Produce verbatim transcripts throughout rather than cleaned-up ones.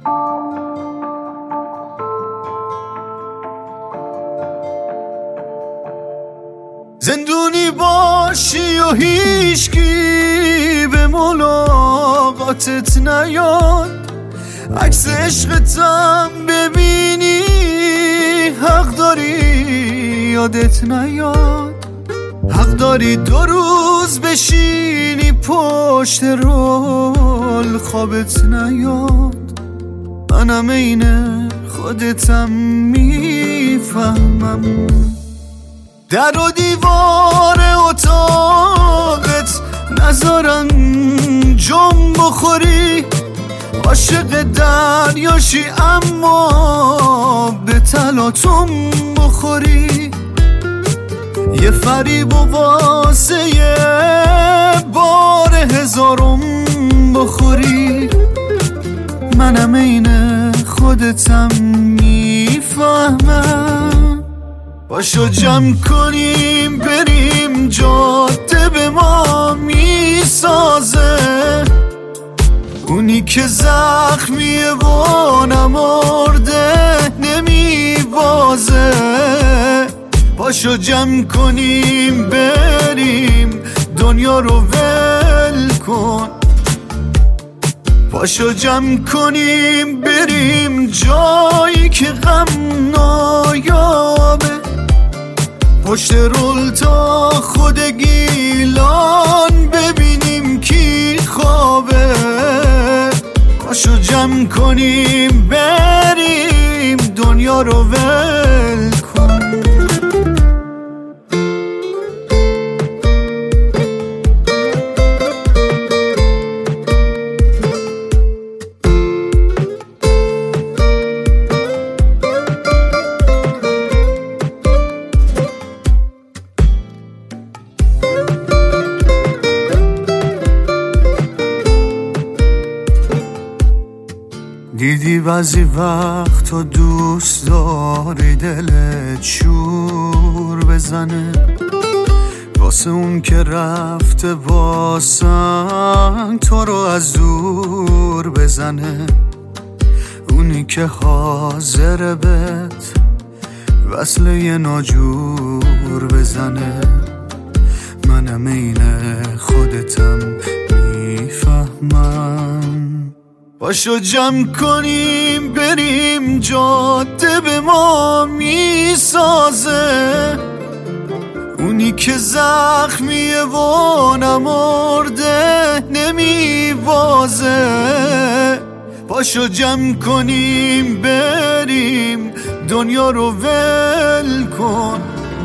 زندونی باشی و هیچکی به ملاقاتت نیاد، عکس عشقتم ببینی حق داری یادت نیاد، حق داری دو روز بشینی پشت رول خوابت نیاد. منم عین خودتم میفهمم، در و دیوار اتاقت نذارن جم بخوری، عاشق دریاشی اما به تلاطم بخوری، یه فریب و واسه یه بار هزارم بخوری. منم عین خودتم میفهمم، باشو جمع کنیم بریم جاده به ما میسازه، اونی که زخمیه و نمرده نمیبازه. باشو جمع کنیم بریم دنیا رو ول کن، باشو جمع کنیم بریم جایی که غم نایابه، پشت رول تا خود گیلان ببینیم کی خوابه. باشو جمع کنیم بریم دنیا رو ول کن. دیدی بعضی وقت تو دوست داری دلت شور بزنه، واسه اون که رفته واسن تو رو از دور بزنه، اونی که حاضر بهت وصل یه ناجور بزنه. منم عین خودتم میفهمم، باشو جمع کنیم بریم جاده به ما میسازه، اونی که زخمیه و نمرده نمیبازه. باشو جمع کنیم بریم دنیا رو ول کن،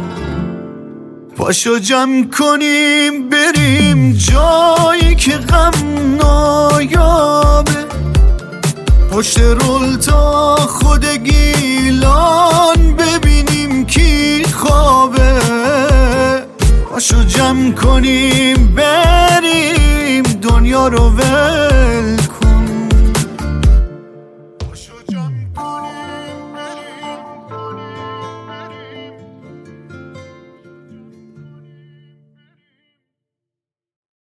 پاشو جمع کنیم بریم جایی که غم نایابه، پشت رول تا خود گیلان ببینیم کی خوابه. پاشو جمع کنیم بریم دنیا رو ول